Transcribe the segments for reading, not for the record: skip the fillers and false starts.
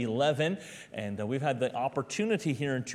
11, and we've had the opportunity here in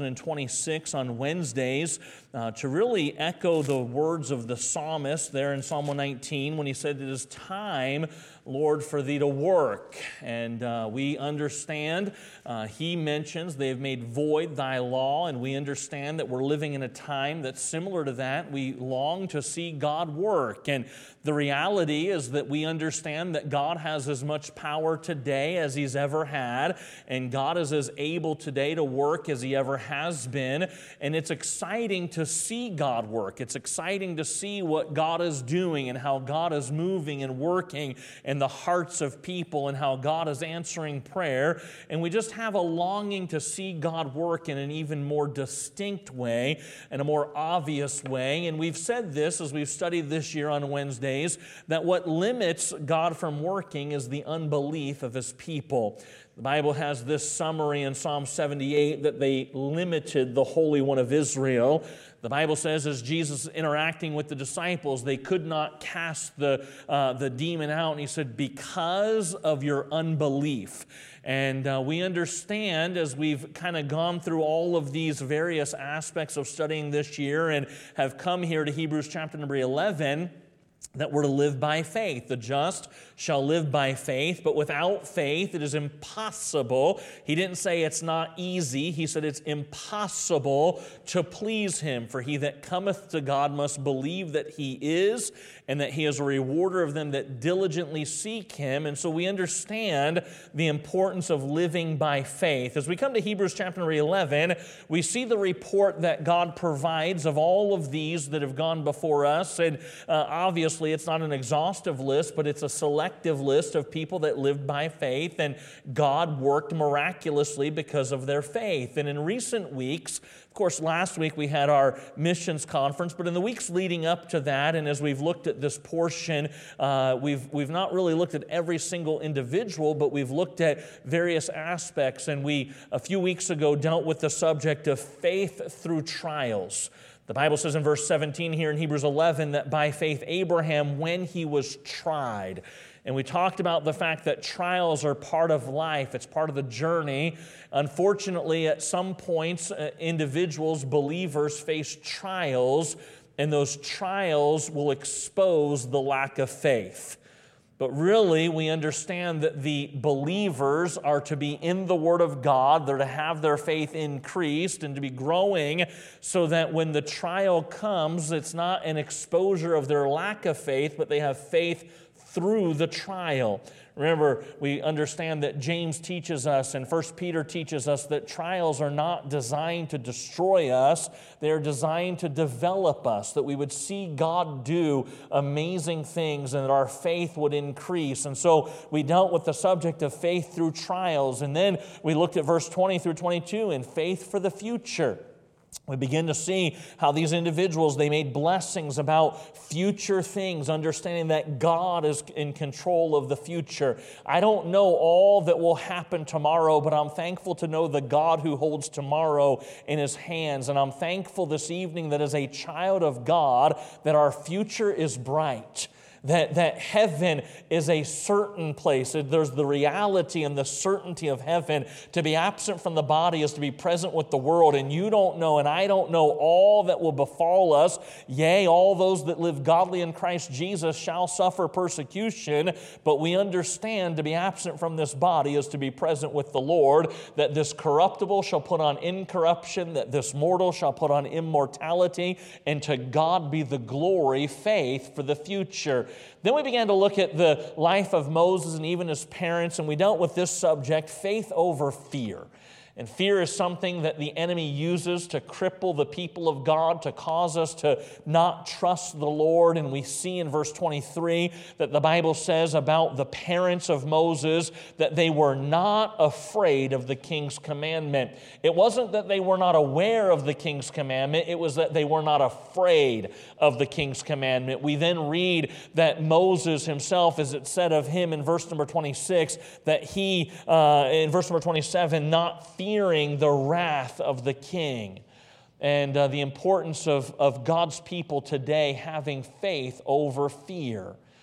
2026 on Wednesdays to really echo the words of the psalmist there in Psalm 119 when he said, "It is time, Lord, for thee to work." And we understand, he mentions, "They have made void thy law," and we understand that we're living in a time that's similar to that. We long to see God work, and the reality is that we understand that God has as much power today as He's ever had, and God is as able today to work as He ever has been, and it's exciting to see God work. It's exciting to see what God is doing and how God is moving and working in the hearts of people and how God is answering prayer, and we just have a longing to see God work in an even more distinct way and a more obvious way. And we've said this as we've studied this year on Wednesdays, that what limits God from working is the unbelief of His people. The Bible has this summary in Psalm 78 that they limited the Holy One of Israel. The Bible says as Jesus is interacting with the disciples, they could not cast the demon out. And He said, "Because of your unbelief." And we understand as we've kind of gone through all of these various aspects of studying this year and have come here to Hebrews chapter number 11, that we're to live by faith. The just shall live by faith, but without faith it is impossible. He didn't say it's not easy. He said it's impossible to please Him. For he that cometh to God must believe that He is, and that He is a rewarder of them that diligently seek Him. And so we understand the importance of living by faith. As we come to Hebrews chapter 11, we see the report that God provides of all of these that have gone before us. And obviously, it's not an exhaustive list, but it's a selective list of people that lived by faith, and God worked miraculously because of their faith. And in recent weeks, of course, last week we had our missions conference, but in the weeks leading up to that, and as we've looked at this portion, we've not really looked at every single individual, but we've looked at various aspects, and we, a few weeks ago, dealt with the subject of faith through trials. The Bible says in verse 17 here in Hebrews 11 that by faith Abraham, when he was tried, and we talked about the fact that trials are part of life. It's part of the journey. Unfortunately, at some points, individuals, believers, face trials, and those trials will expose the lack of faith. But really, we understand that the believers are to be in the Word of God. They're to have their faith increased and to be growing so that when the trial comes, it's not an exposure of their lack of faith, but they have faith through the trial. Remember, we understand that James teaches us and 1 Peter teaches us that trials are not designed to destroy us. They're designed to develop us, that we would see God do amazing things and that our faith would increase. And so we dealt with the subject of faith through trials. And then we looked at verse 20 through 22 in faith for the future. We begin to see how these individuals, they made blessings about future things, understanding that God is in control of the future. I don't know all that will happen tomorrow, but I'm thankful to know the God who holds tomorrow in His hands. And I'm thankful this evening that as a child of God, that our future is bright. That heaven is a certain place. There's the reality and the certainty of heaven. To be absent from the body is to be present with the world. And you don't know, and I don't know all that will befall us. Yea, all those that live godly in Christ Jesus shall suffer persecution. But we understand to be absent from this body is to be present with the Lord. That this corruptible shall put on incorruption. That this mortal shall put on immortality. And to God be the glory, faith for the future. Then we began to look at the life of Moses and even his parents, and we dealt with this subject, faith over fear. And fear is something that the enemy uses to cripple the people of God, to cause us to not trust the Lord. And we see in verse 23 that the Bible says about the parents of Moses that they were not afraid of the king's commandment. It wasn't that they were not aware of the king's commandment. It was that they were not afraid of the king's commandment. We then read that Moses himself, as it said of him in verse number 26, that he, in verse number 27, not fearing the wrath of the king. And the importance of God's people today having faith over fear.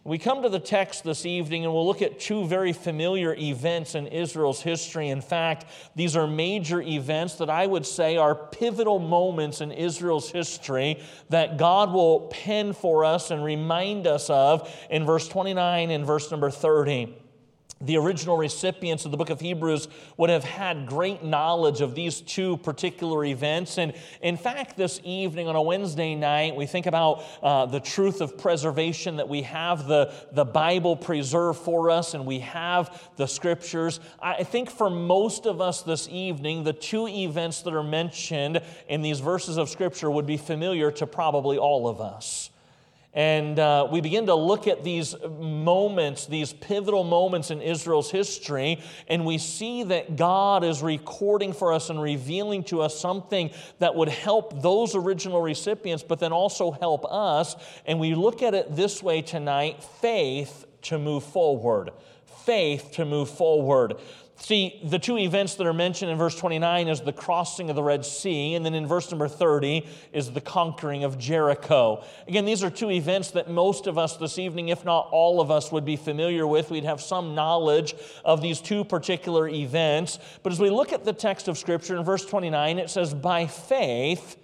We come to the text this evening and we'll look at two very familiar events in Israel's history. In fact, these are major events that I would say are pivotal moments in Israel's history that God will pen for us and remind us of in verse 29 and verse number 30. The original recipients of the book of Hebrews would have had great knowledge of these two particular events. And in fact, this evening on a Wednesday night, we think about the truth of preservation, that we have the Bible preserved for us and we have the Scriptures. I think for most of us this evening, the two events that are mentioned in these verses of Scripture would be familiar to probably all of us. And we begin to look at these moments, these pivotal moments in Israel's history, and we see that God is recording for us and revealing to us something that would help those original recipients, but then also help us. And we look at it this way tonight: faith to move forward. Faith to move forward. See, the two events that are mentioned in verse 29 is the crossing of the Red Sea, and then in verse number 30 is the conquering of Jericho. Again, these are two events that most of us this evening, if not all of us, would be familiar with. We'd have some knowledge of these two particular events. But as we look at the text of Scripture in verse 29, it says, by faith,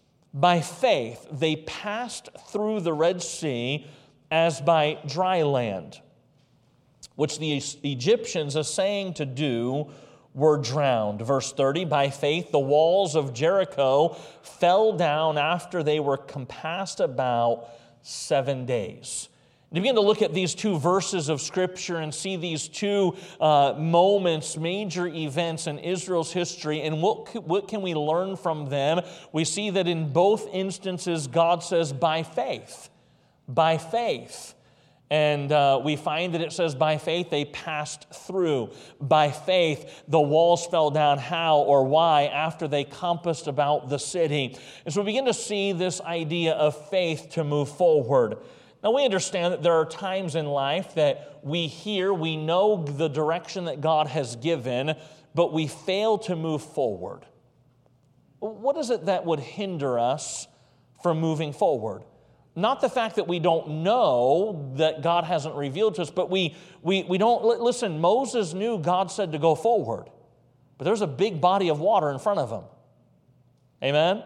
they passed through the Red Sea as by dry land, which the Egyptians, essaying to do, were drowned. Verse 30, by faith the walls of Jericho fell down after they were compassed about 7 days. And you begin to look at these two verses of Scripture and see these two moments, major events in Israel's history, and what can we learn from them? We see that in both instances God says, by faith. By faith. And we find that it says, by faith they passed through. By faith the walls fell down. How or why? After they compassed about the city. And so we begin to see this idea of faith to move forward. Now we understand that there are times in life that we know the direction that God has given, but we fail to move forward. What is it that would hinder us from moving forward? Not the fact that we don't know that God hasn't revealed to us, but we don't, listen, Moses knew God said to go forward, but there's a big body of water in front of him. Amen?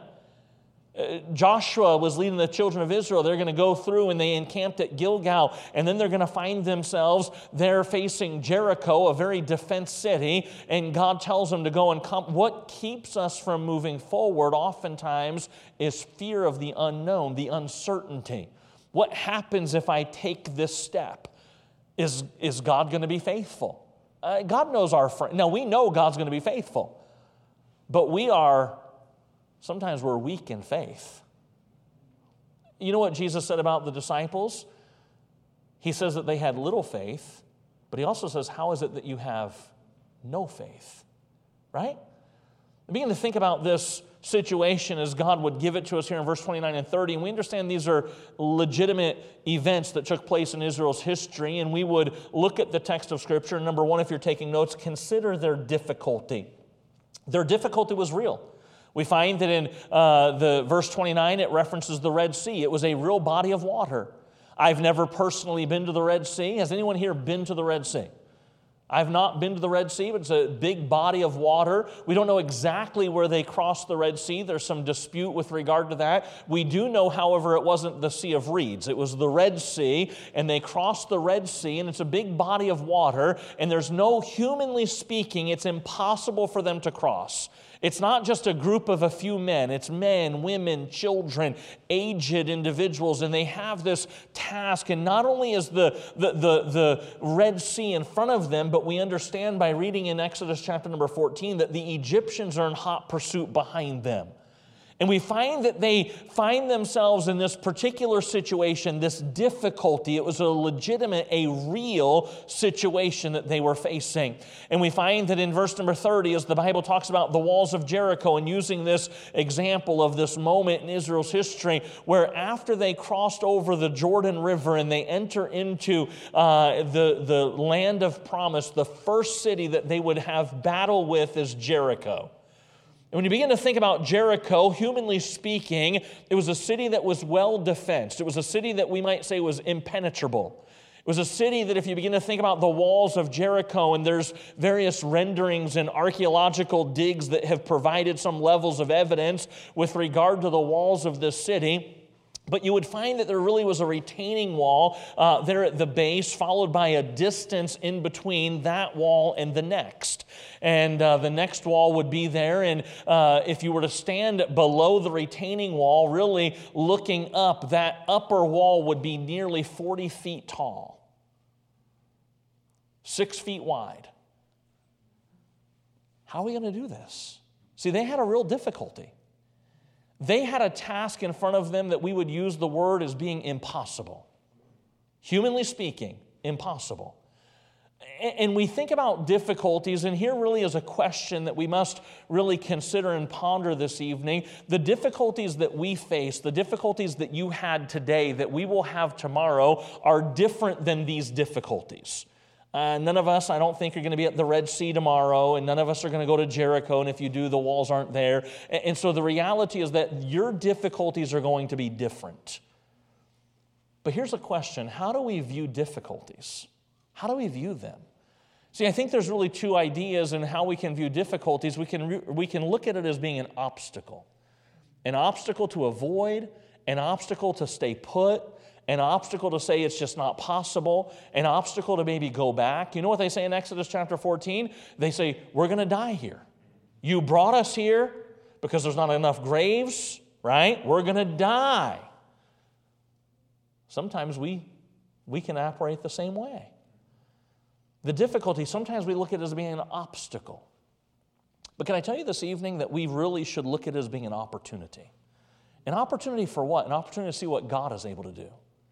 Joshua was leading the children of Israel. They're going to go through and they encamped at Gilgal, and then they're going to find themselves there facing Jericho, a very defense city, and God tells them to go and come. What keeps us from moving forward oftentimes is fear of the unknown, the uncertainty. What happens if I take this step? Is God going to be faithful? God knows our friend. Now, we know God's going to be faithful, but sometimes we're weak in faith. You know what Jesus said about the disciples? He says that they had little faith, but he also says, how is it that you have no faith? Right? I begin to think about this situation as God would give it to us here in verse 29 and 30, and we understand these are legitimate events that took place in Israel's history, and we would look at the text of Scripture. Number one, if you're taking notes, consider their difficulty. Their difficulty was real. We find that in the verse 29, it references the Red Sea. It was a real body of water. I've never personally been to the Red Sea. Has anyone here been to the Red Sea? I've not been to the Red Sea, but it's a big body of water. We don't know exactly where they crossed the Red Sea. There's some dispute with regard to that. We do know, however, it wasn't the Sea of Reeds. It was the Red Sea, and they crossed the Red Sea, and it's a big body of water, and there's no, humanly speaking, it's impossible for them to cross. It's not just a group of a few men. It's men, women, children, aged individuals, and they have this task. And not only is the Red Sea in front of them, but we understand by reading in Exodus chapter number 14 that the Egyptians are in hot pursuit behind them. And we find that they find themselves in this particular situation, this difficulty. It was a legitimate, a real situation that they were facing. And we find that in verse number 30, as the Bible talks about the walls of Jericho, and using this example of this moment in Israel's history, where after they crossed over the Jordan River and they enter into the land of promise, the first city that they would have battle with is Jericho. And when you begin to think about Jericho, humanly speaking, it was a city that was well defensed. It was a city that we might say was impenetrable. It was a city that if you begin to think about the walls of Jericho, and there's various renderings and archaeological digs that have provided some levels of evidence with regard to the walls of this city, but you would find that there really was a retaining wall there at the base, followed by a distance in between that wall and the next. And the next wall would be there, and if you were to stand below the retaining wall, really looking up, that upper wall would be nearly 40 feet tall, 6 feet wide. How are we going to do this? See, they had a real difficulty. They had a task in front of them that we would use the word as being impossible. Humanly speaking, impossible. And we think about difficulties, and here really is a question that we must really consider and ponder this evening. The difficulties that we face, the difficulties that you had today, that we will have tomorrow, are different than these difficulties. None of us, I don't think, are going to be at the Red Sea tomorrow, and none of us are going to go to Jericho, and if you do, the walls aren't there. And so the reality is that your difficulties are going to be different. But here's a question. How do we view difficulties? How do we view them? See, I think there's really two ideas in how we can view difficulties. We can look at it as being an obstacle to avoid, an obstacle to stay put, an obstacle to say it's just not possible, an obstacle to maybe go back. You know what they say in Exodus chapter 14? They say, we're going to die here. You brought us here because there's not enough graves, right? We're going to die. Sometimes we can operate the same way. The difficulty, sometimes we look at it as being an obstacle. But can I tell you this evening that we really should look at it as being an opportunity? An opportunity for what? An opportunity to see what God is able to do.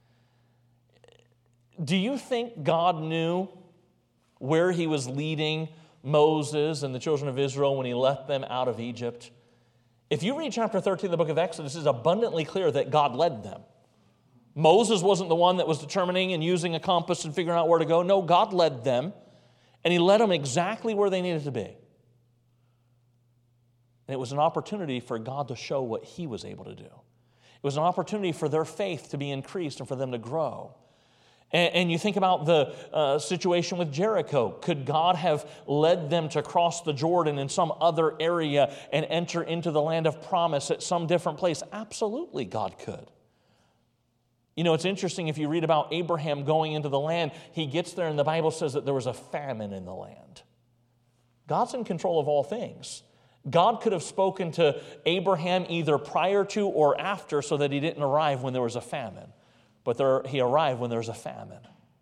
Do you think God knew where He was leading Moses and the children of Israel when He left them out of Egypt? If you read chapter 13 of the book of Exodus, it's abundantly clear that God led them. Moses wasn't the one that was determining and using a compass and figuring out where to go. No, God led them, and He led them exactly where they needed to be. And it was an opportunity for God to show what He was able to do. It was an opportunity for their faith to be increased and for them to grow. And you think about the situation with Jericho. Could God have led them to cross the Jordan in some other area and enter into the land of promise at some different place? Absolutely, God could. You know, it's interesting if you read about Abraham going into the land, he gets there and the Bible says that there was a famine in the land. God's in control of all things. God could have spoken to Abraham either prior to or after so that he didn't arrive when there was a famine. But he arrived when there's a famine.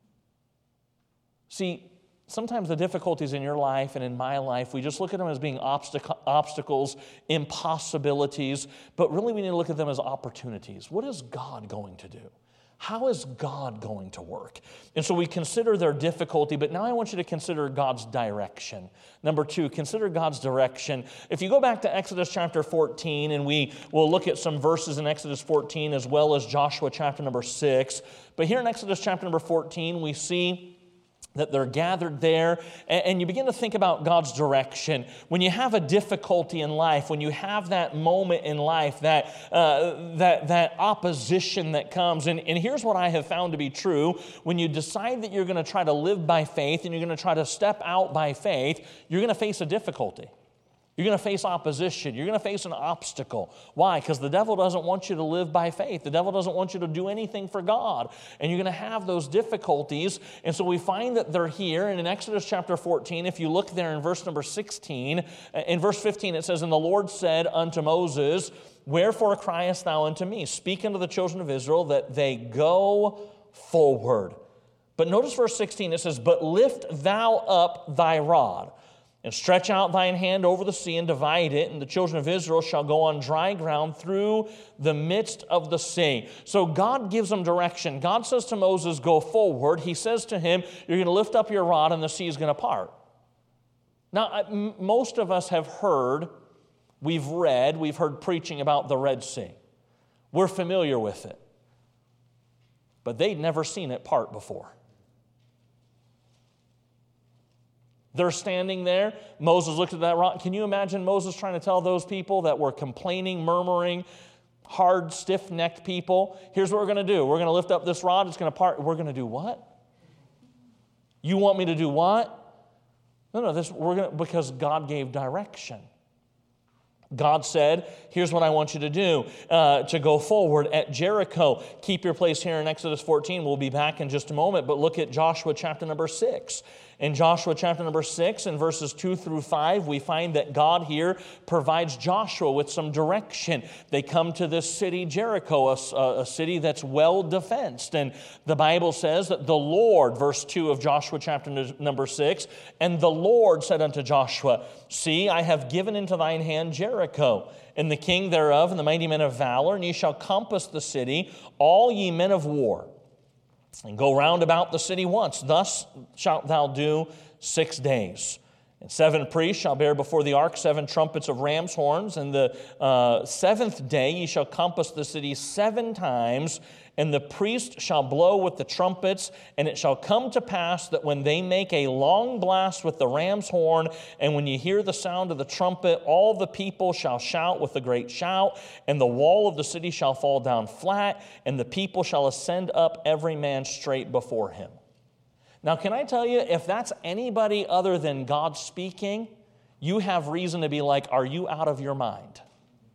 See, sometimes the difficulties in your life and in my life, we just look at them as being obstacles, impossibilities, but really we need to look at them as opportunities. What is God going to do? How is God going to work? And so we consider their difficulty, but now I want you to consider God's direction. Number 2, consider God's direction. If you go back to Exodus chapter 14, and we will look at some verses in Exodus 14 as well as Joshua chapter number 6. But here in Exodus chapter number 14, we see that they're gathered there, and you begin to think about God's direction. When you have a difficulty in life, when you have that moment in life, that opposition that comes, and here's what I have found to be true. When you decide that you're going to try to live by faith and you're going to try to step out by faith, you're going to face a difficulty. You're going to face opposition. You're going to face an obstacle. Why? Because the devil doesn't want you to live by faith. The devil doesn't want you to do anything for God. And you're going to have those difficulties. And so we find that they're here. And in Exodus chapter 14, if you look there in verse number 16, in verse 15 it says, "And the Lord said unto Moses, Wherefore criest thou unto me? Speak unto the children of Israel that they go forward." But notice verse 16, it says, "But lift thou up thy rod, and stretch out thine hand over the sea, and divide it, and the children of Israel shall go on dry ground through the midst of the sea." So God gives them direction. God says to Moses, go forward. He says to him, you're going to lift up your rod, and the sea is going to part. Now, most of us have heard, we've heard preaching about the Red Sea. We're familiar with it. But they'd never seen it part before. They're standing there. Moses looked at that rock. Can you imagine Moses trying to tell those people that were complaining, murmuring, hard, stiff-necked people, here's what we're going to do. We're going to lift up this rod. It's going to part. We're going to do what? You want me to do what? No, because God gave direction. God said, here's what I want you to do, to go forward at Jericho. Keep your place here in Exodus 14. We'll be back in just a moment, but look at Joshua chapter number 6. In Joshua chapter number 6, in verses 2 through 5, we find that God here provides Joshua with some direction. They come to this city, Jericho, a city that's well defensed. And the Bible says that the Lord, verse 2 of Joshua chapter number 6, and the Lord said unto Joshua, See, I have given into thine hand Jericho, and the king thereof, and the mighty men of valor, and ye shall compass the city, all ye men of war, and go round about the city once. Thus shalt thou do 6 days. And 7 priests shall bear before the ark 7 trumpets of ram's horns. And the 7th day ye shall compass the city 7 times, and the priest shall blow with the trumpets. And it shall come to pass that when they make a long blast with the ram's horn, and when you hear the sound of the trumpet, all the people shall shout with a great shout, and the wall of the city shall fall down flat, and the people shall ascend up every man straight before him. Now, can I tell you, if that's anybody other than God speaking, you have reason to be like, are you out of your mind?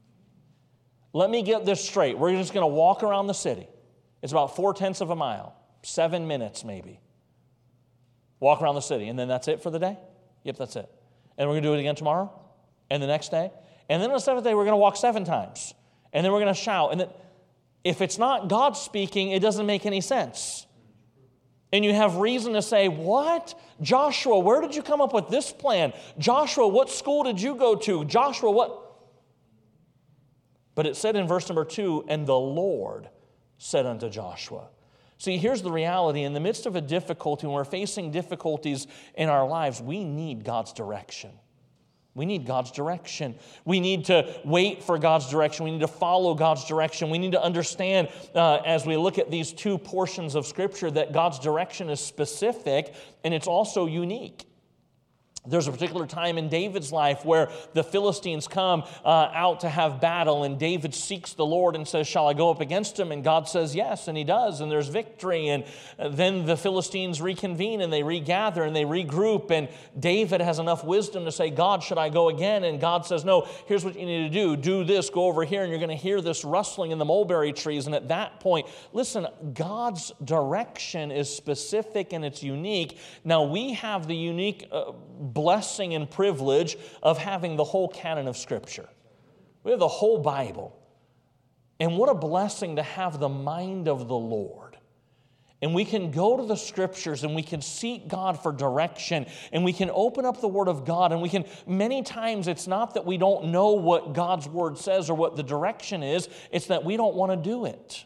Let me get this straight. We're just going to walk around the city. It's about 4/10 of a mile, 7 minutes maybe. Walk around the city, and then that's it for the day? Yep, that's it. And we're going to do it again tomorrow, and the next day. And then on the 7th day, we're going to walk 7 times. And then we're going to shout. And then, if it's not God speaking, it doesn't make any sense. And you have reason to say, what? Joshua, where did you come up with this plan? Joshua, what school did you go to? Joshua, what? But it said in verse number 2, and the Lord said unto Joshua. See, here's the reality. In the midst of a difficulty, when we're facing difficulties in our lives, we need God's direction. We need God's direction. We need to wait for God's direction. We need to follow God's direction. We need to understand, as we look at these 2 portions of Scripture, that God's direction is specific and it's also unique. There's a particular time in David's life where the Philistines come out to have battle, and David seeks the Lord and says, shall I go up against him? And God says yes, and he does, and there's victory. And then the Philistines reconvene, and they regather, and they regroup, and David has enough wisdom to say, God, should I go again? And God says, no, here's what you need to do. Do this, go over here, and you're going to hear this rustling in the mulberry trees. And at that point, listen, God's direction is specific and it's unique. Now, we have the unique blessing and privilege of having the whole canon of Scripture. We have the whole Bible. And what a blessing to have the mind of the Lord. And we can go to the Scriptures and we can seek God for direction, and we can open up the Word of God, and we can, many times it's not that we don't know what God's Word says or what the direction is, it's that we don't want to do it.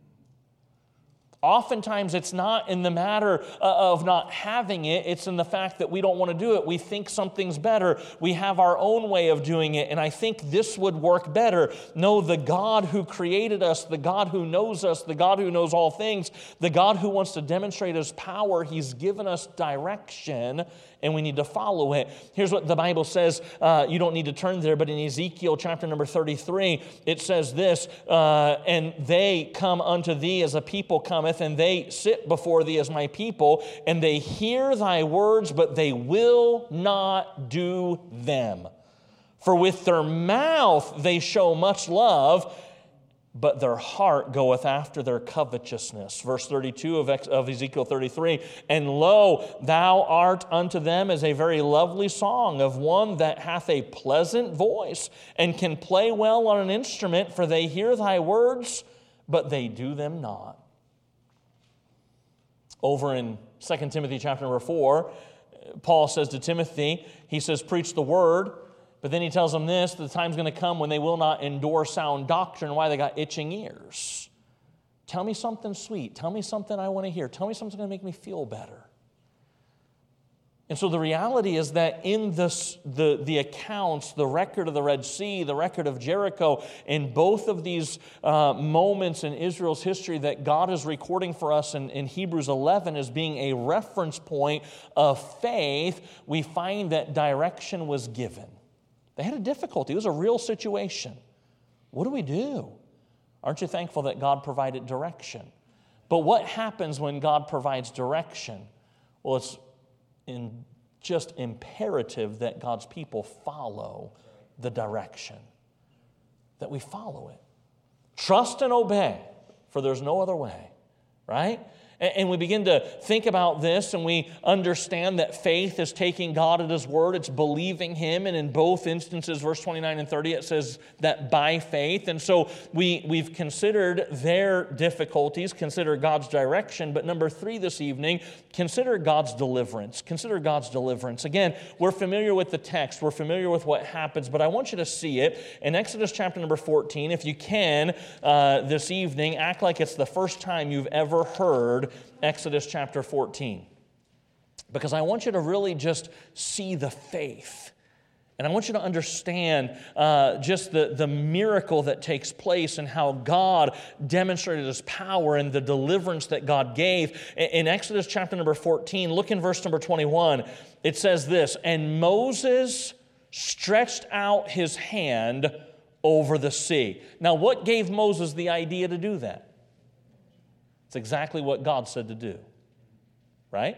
Oftentimes, it's not in the matter of not having it. It's in the fact that we don't want to do it. We think something's better. We have our own way of doing it, and I think this would work better. No, the God who created us, the God who knows us, the God who knows all things, the God who wants to demonstrate His power, He's given us direction, and we need to follow it. Here's what the Bible says. You don't need to turn there, but in Ezekiel chapter number 33, it says this, and they come unto thee as a people cometh, and they sit before thee as my people, and they hear thy words, but they will not do them. For with their mouth they show much love, but their heart goeth after their covetousness. Verse 32 of Ezekiel 33, and lo, thou art unto them as a very lovely song of one that hath a pleasant voice, and can play well on an instrument, for they hear thy words, but they do them not. Over in 2 Timothy chapter number 4, Paul says to Timothy, he says, preach the word. But then he tells them this, the time's going to come when they will not endure sound doctrine. Why? They got itching ears. Tell me something sweet. Tell me something I want to hear. Tell me something that's going to make me feel better. And so the reality is that in the accounts, the record of the Red Sea, the record of Jericho, in both of these moments in Israel's history that God is recording for us in Hebrews 11 as being a reference point of faith, we find that direction was given. They had a difficulty. It was a real situation. What do we do? Aren't you thankful that God provided direction? But what happens when God provides direction? Well, it's just imperative that God's people follow the direction, that we follow it. Trust and obey, for there's no other way, right? And we begin to think about this, and we understand that faith is taking God at His word. It's believing Him. And in both instances, verse 29 and 30, it says that by faith. And so we've considered their difficulties, consider God's direction. But number 3 this evening, consider God's deliverance. Consider God's deliverance. Again, we're familiar with the text. We're familiar with what happens. But I want you to see it in Exodus chapter number 14. If you can, this evening, act like it's the first time you've ever heard Exodus chapter 14, because I want you to really just see the faith, and I want you to understand just the miracle that takes place and how God demonstrated His power and the deliverance that God gave. In Exodus chapter number 14, look in verse number 21, it says this, "And Moses stretched out his hand over the sea." Now, what gave Moses the idea to do that? It's exactly what God said to do, right?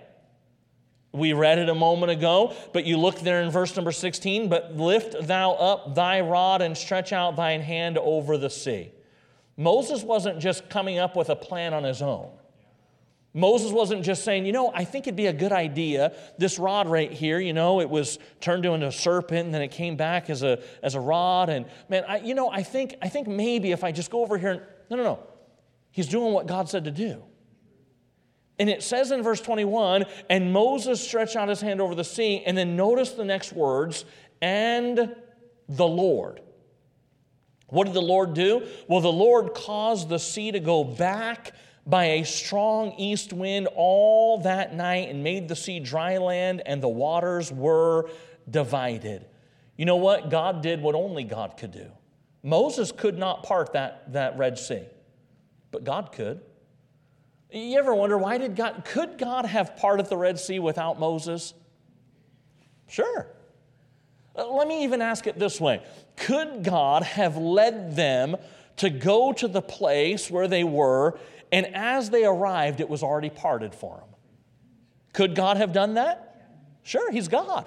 We read it a moment ago, but you look there in verse number 16, "But lift thou up thy rod and stretch out thine hand over the sea." Moses wasn't just coming up with a plan on his own. Moses wasn't just saying, I think it'd be a good idea, this rod right here, it was turned into a serpent, and then it came back as a rod, and man, I think maybe if I just go over here, no. He's doing what God said to do. And it says in verse 21, "And Moses stretched out his hand over the sea," and then notice the next words, "and the Lord." What did the Lord do? Well, the Lord caused the sea to go back by a strong east wind all that night and made the sea dry land, and the waters were divided. You know what? God did what only God could do. Moses could not part that Red Sea. But God could. You ever wonder could God have parted the Red Sea without Moses? Sure. Let me even ask it this way. Could God have led them to go to the place where they were, and as they arrived, it was already parted for them? Could God have done that? Sure, He's God.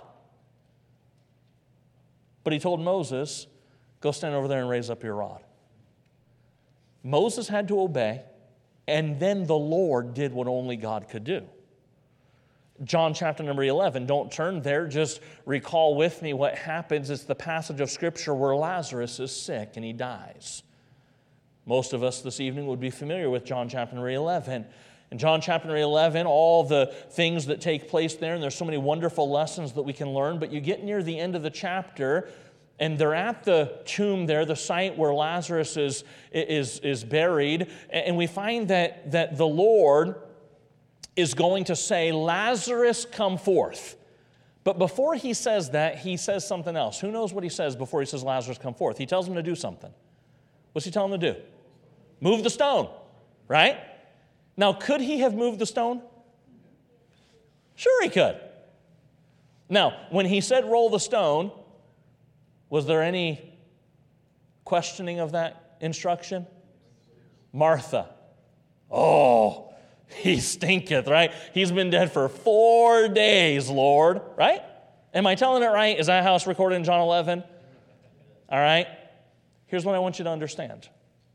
But He told Moses, "Go stand over there and raise up your rod." Moses had to obey, and then the Lord did what only God could do. John chapter number 11, don't turn there, just recall with me what happens. It's the passage of Scripture where Lazarus is sick and he dies. Most of us this evening would be familiar with John chapter number 11. In John chapter number 11, all the things that take place there, and there's so many wonderful lessons that we can learn, but you get near the end of the chapter, and they're at the tomb there, the site where Lazarus is buried. And we find that the Lord is going to say, "Lazarus, come forth." But before He says that, He says something else. Who knows what He says before He says, "Lazarus, come forth"? He tells him to do something. What's He tell him to do? Move the stone, right? Now, could He have moved the stone? Sure He could. Now, when He said roll the stone, was there any questioning of that instruction? Martha. "Oh, he stinketh," right? "He's been dead for 4 days, Lord," right? Am I telling it right? Is that how it's recorded in John 11? All right. Here's what I want you to understand.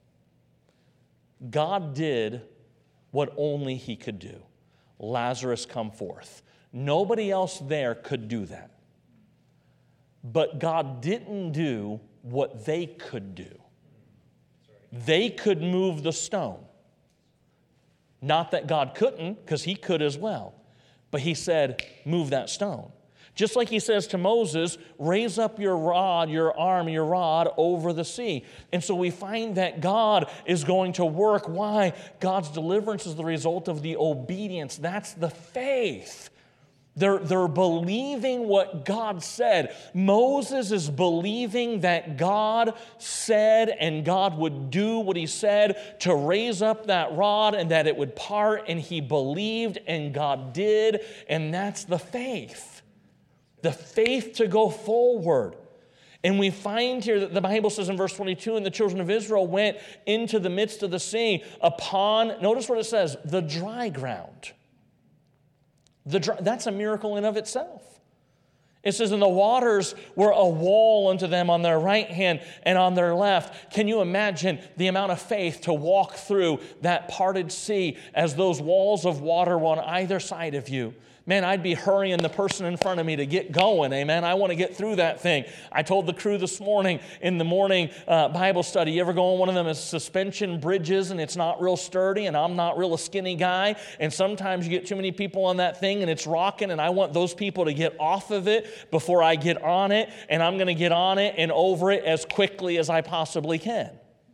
God did what only He could do. Lazarus, come forth. Nobody else there could do that. But God didn't do what they could do. They could move the stone. Not that God couldn't, because He could as well. But He said, "Move that stone." Just like He says to Moses, "Raise up your rod, your arm, your rod over the sea." And so we find that God is going to work. Why? God's deliverance is the result of the obedience. That's the faith. They're believing what God said. Moses is believing that God said and God would do what He said to raise up that rod and that it would part, and he believed and God did, and that's the faith. The faith to go forward. And we find here that the Bible says in verse 22, "And the children of Israel went into the midst of the sea upon," notice what it says, "the dry ground." That's a miracle in of itself. It says, and the waters were a wall unto them on their right hand and on their left. Can you imagine the amount of faith to walk through that parted sea as those walls of water were on either side of you? Man, I'd be hurrying the person in front of me to get going, amen. I want to get through that thing. I told the crew this morning in the morning Bible study, you ever go on one of them suspension bridges and it's not real sturdy and I'm not real a skinny guy, and sometimes you get too many people on that thing and it's rocking, and I want those people to get off of it before I get on it, and I'm going to get on it and over it as quickly as I possibly can.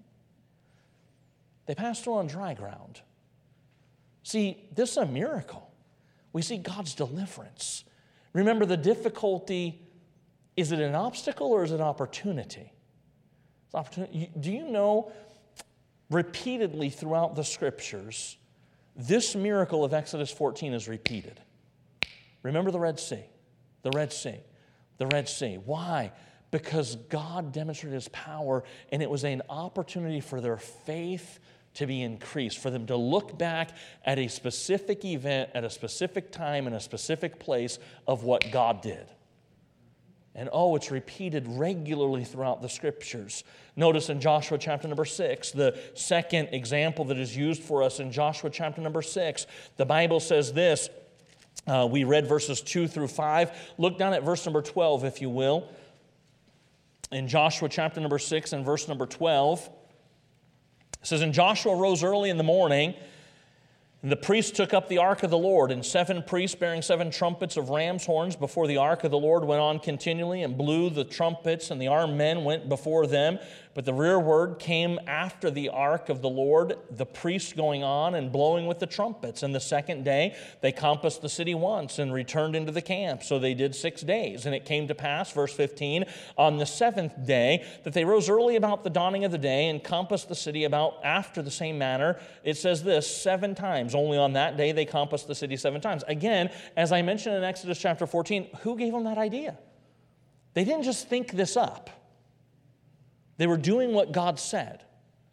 They passed through on dry ground. See, this is a miracle. We see God's deliverance. Remember, the difficulty, is it an obstacle or is it an opportunity? It's opportunity. Do you know, repeatedly throughout the Scriptures, this miracle of Exodus 14 is repeated. Remember the Red Sea. The Red Sea. The Red Sea. Why? Because God demonstrated His power, and it was an opportunity for their faith to be increased, for them to look back at a specific event, at a specific time, in a specific place of what God did. And it's repeated regularly throughout the Scriptures. Notice in Joshua chapter number 6, the second example that is used for us in Joshua chapter number 6, the Bible says this. We read verses 2 through 5. Look down at verse number 12, if you will. In Joshua chapter number 6 and verse number 12, it says, and Joshua rose early in the morning, and the priests took up the ark of the Lord, and 7 priests bearing 7 trumpets of ram's horns before the ark of the Lord went on continually and blew the trumpets, and the armed men went before them. But the rearward came after the ark of the Lord, the priests going on and blowing with the trumpets. And the second day they compassed the city once and returned into the camp. So they did 6 days. And it came to pass, verse 15, on the 7th day, that they rose early about the dawning of the day and compassed the city about after the same manner. It says this, 7 times. Only on that day they compassed the city 7 times. Again, as I mentioned in Exodus chapter 14, who gave them that idea? They didn't just think this up. They were doing what God said.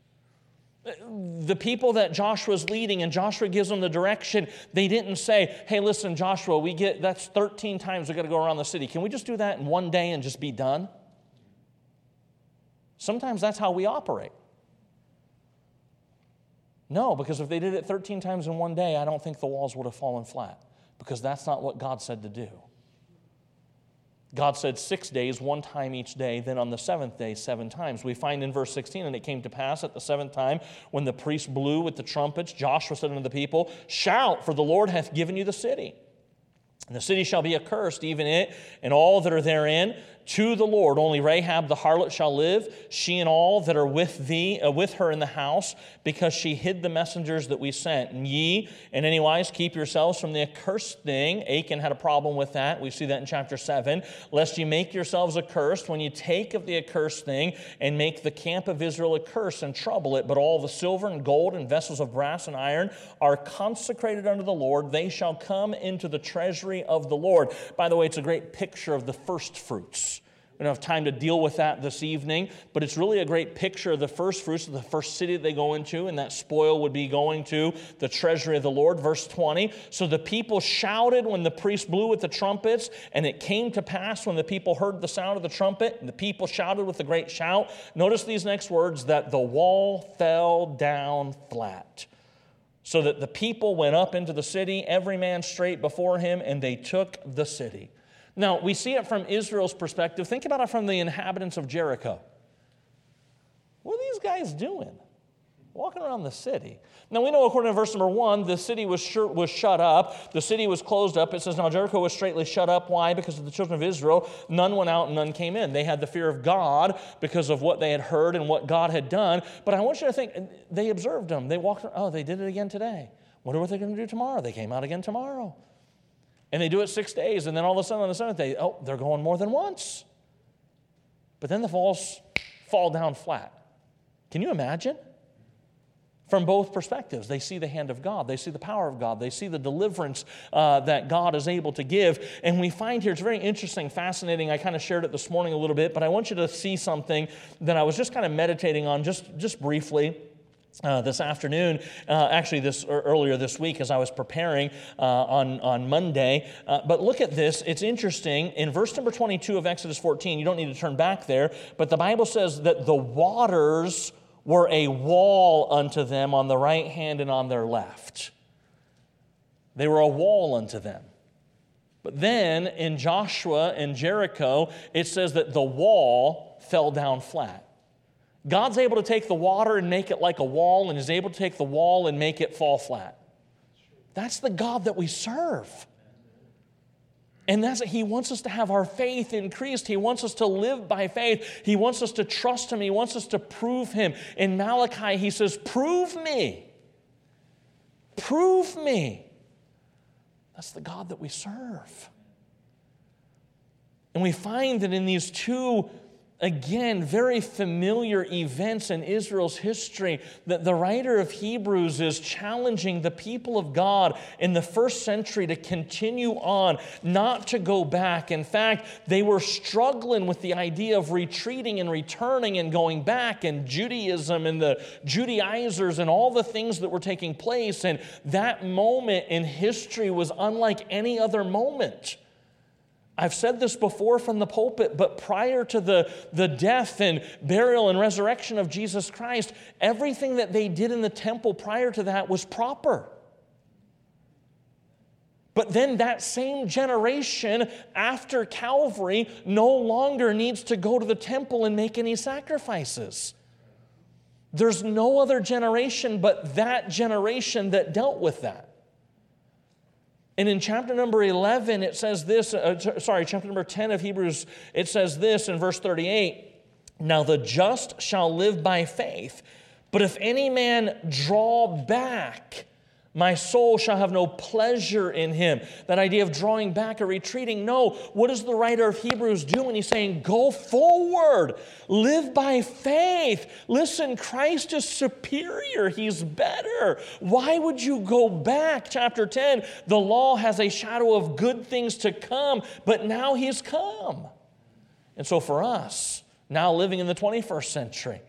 The people that Joshua's leading, and Joshua gives them the direction, they didn't say, hey, listen, Joshua, that's 13 times we got to go around the city. Can we just do that in one day and just be done? Sometimes that's how we operate. No, because if they did it 13 times in one day, I don't think the walls would have fallen flat, because that's not what God said to do. God said 6 days, 1 time each day, then on the 7th day, 7 times. We find in verse 16, and it came to pass at the 7th time, when the priests blew with the trumpets, Joshua said unto the people, shout, for the Lord hath given you the city. And the city shall be accursed, even it and all that are therein, to the Lord. Only Rahab the harlot shall live, she and all that are with her in the house, because she hid the messengers that we sent. And ye, in any wise, keep yourselves from the accursed thing. Achan had a problem with that. We see that in chapter 7. Lest ye make yourselves accursed when you take of the accursed thing and make the camp of Israel accursed and trouble it. But all the silver and gold and vessels of brass and iron are consecrated unto the Lord. They shall come into the treasury of the Lord. By the way, it's a great picture of the first fruits. We don't have time to deal with that this evening, but it's really a great picture of the first fruits of the first city that they go into, and that spoil would be going to the treasury of the Lord. Verse 20, so the people shouted when the priest blew with the trumpets, and it came to pass when the people heard the sound of the trumpet, and the people shouted with a great shout. Notice these next words, that the wall fell down flat. So that the people went up into the city, every man straight before him, and they took the city. Now, we see it from Israel's perspective. Think about it from the inhabitants of Jericho. What are these guys doing? Walking around the city. Now, we know according to verse number 1, the city was shut up. The city was closed up. It says, now Jericho was straightly shut up. Why? Because of the children of Israel. None went out and none came in. They had the fear of God because of what they had heard and what God had done. But I want you to think, they observed them. They walked around. They did it again today. Wonder what they're going to do tomorrow. They came out again tomorrow. And they do it 6 days, and then all of a sudden on the 7th day, they're going more than once. But then the walls fall down flat. Can you imagine? From both perspectives, they see the hand of God. They see the power of God. They see the deliverance that God is able to give. And we find here, it's very interesting, fascinating. I kind of shared it this morning a little bit, but I want you to see something that I was just kind of meditating on just briefly. this afternoon, earlier this week as I was preparing on Monday. But look at this. It's interesting. In verse number 22 of Exodus 14, you don't need to turn back there, but the Bible says that the waters were a wall unto them on the right hand and on their left. They were a wall unto them. But then in Joshua and Jericho, it says that the wall fell down flat. God's able to take the water and make it like a wall, and is able to take the wall and make it fall flat. That's the God that we serve. And He wants us to have our faith increased. He wants us to live by faith. He wants us to trust Him. He wants us to prove Him. In Malachi, He says, prove me. Prove me. That's the God that we serve. And we find that in these two, again, very familiar events in Israel's history, that the writer of Hebrews is challenging the people of God in the first century to continue on, not to go back. In fact, they were struggling with the idea of retreating and returning and going back, and Judaism and the Judaizers and all the things that were taking place. And that moment in history was unlike any other moment. I've said this before from the pulpit, but prior to the death and burial and resurrection of Jesus Christ, everything that they did in the temple prior to that was proper. But then that same generation after Calvary no longer needs to go to the temple and make any sacrifices. There's no other generation but that generation that dealt with that. And in chapter number 11, it says this, chapter number 10 of Hebrews, it says this in verse 38, now the just shall live by faith, but if any man draw back, my soul shall have no pleasure in him. That idea of drawing back or retreating. No, what does the writer of Hebrews do when he's saying, go forward, live by faith? Listen, Christ is superior. He's better. Why would you go back? Chapter 10, the law has a shadow of good things to come, but now He's come. And so for us, now living in the 21st century,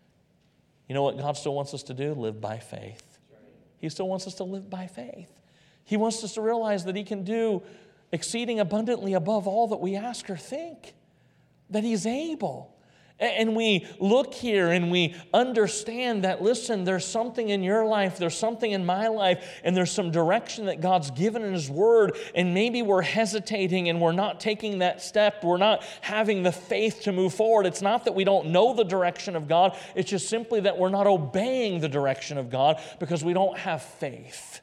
you know what God still wants us to do? Live by faith. He still wants us to live by faith. He wants us to realize that He can do exceeding abundantly above all that we ask or think, that He's able. And we look here and we understand that, listen, there's something in your life, there's something in my life, and there's some direction that God's given in His Word, and maybe we're hesitating and we're not taking that step, we're not having the faith to move forward. It's not that we don't know the direction of God, it's just simply that we're not obeying the direction of God because we don't have faith.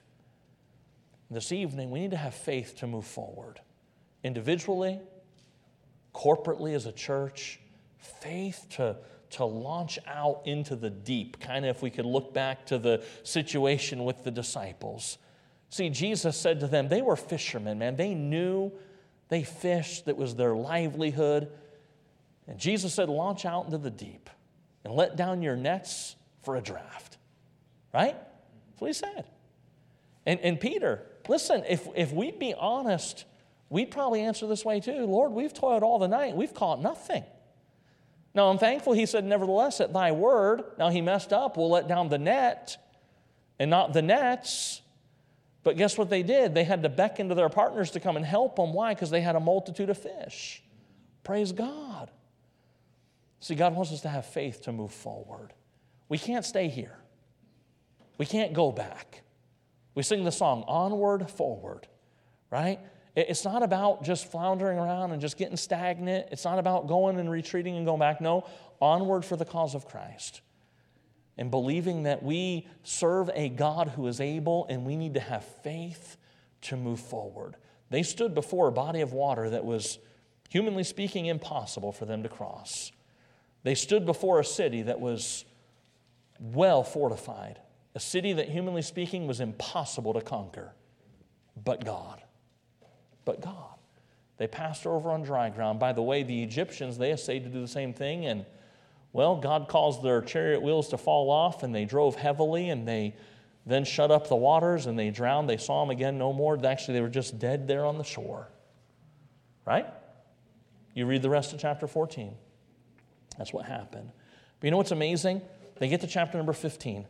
This evening, we need to have faith to move forward. Individually, corporately as a church, faith to launch out into the deep, kind of if we could look back to the situation with the disciples. See, Jesus said to them, they were fishermen, man. They knew, they fished, that was their livelihood. And Jesus said, launch out into the deep and let down your nets for a draft. Right? That's what He said. And Peter, listen, if we'd be honest, we'd probably answer this way too. Lord, we've toiled all the night. We've caught nothing. Now, I'm thankful He said, nevertheless, at Thy word. Now, he messed up. We'll let down the net and not the nets. But guess what they did? They had to beckon to their partners to come and help them. Why? Because they had a multitude of fish. Praise God. See, God wants us to have faith to move forward. We can't stay here. We can't go back. We sing the song, Onward, Forward, right? It's not about just floundering around and just getting stagnant. It's not about going and retreating and going back. No, onward for the cause of Christ. And believing that we serve a God who is able, and we need to have faith to move forward. They stood before a body of water that was, humanly speaking, impossible for them to cross. They stood before a city that was well fortified, a city that, humanly speaking, was impossible to conquer. But God. But God. They passed over on dry ground. By the way, the Egyptians, they essayed to do the same thing, and, well, God caused their chariot wheels to fall off, and they drove heavily, and they then shut up the waters, and they drowned. They saw them again no more. Actually, they were just dead there on the shore. Right? You read the rest of chapter 14. That's what happened. But you know what's amazing? They get to chapter number 15.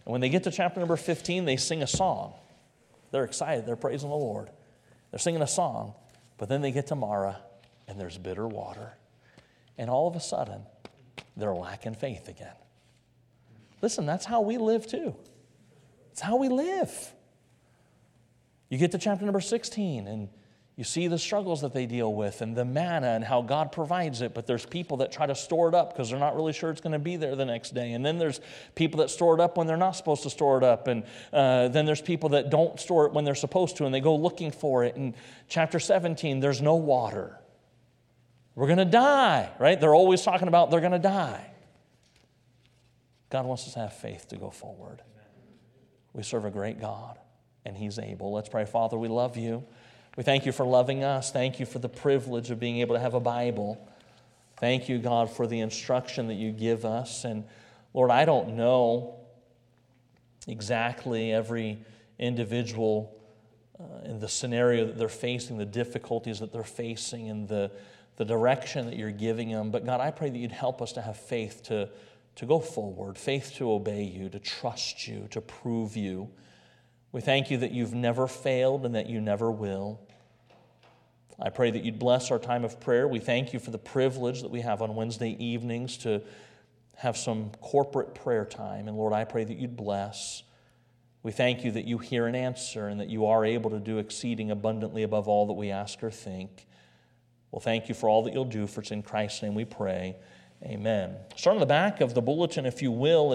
And when they get to chapter number 15, they sing a song. They're excited. They're praising the Lord. They're singing a song. But then they get to Marah, and there's bitter water. And all of a sudden, they're lacking faith again. Listen, that's how we live too. It's how we live. You get to chapter number 16, and you see the struggles that they deal with and the manna and how God provides it, but there's people that try to store it up because they're not really sure it's going to be there the next day. And then there's people that store it up when they're not supposed to store it up. And then there's people that don't store it when they're supposed to, and they go looking for it. In chapter 17, there's no water. We're going to die, right? They're always talking about they're going to die. God wants us to have faith to go forward. We serve a great God, and He's able. Let's pray. Father, we love You. We thank You for loving us. Thank You for the privilege of being able to have a Bible. Thank You, God, for the instruction that You give us. And Lord, I don't know exactly every individual in the scenario that they're facing, the difficulties that they're facing, and the direction that You're giving them. But God, I pray that You'd help us to have faith to go forward, faith to obey You, to trust You, to prove You. We thank You that You've never failed and that You never will. I pray that You'd bless our time of prayer. We thank You for the privilege that we have on Wednesday evenings to have some corporate prayer time. And Lord, I pray that You'd bless. We thank You that You hear and answer and that You are able to do exceeding abundantly above all that we ask or think. Well, thank You for all that You'll do, for it's in Christ's name we pray. Amen. Start on the back of the bulletin, if you will,